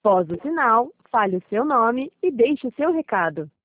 Após o sinal, fale o seu nome e deixe o seu recado.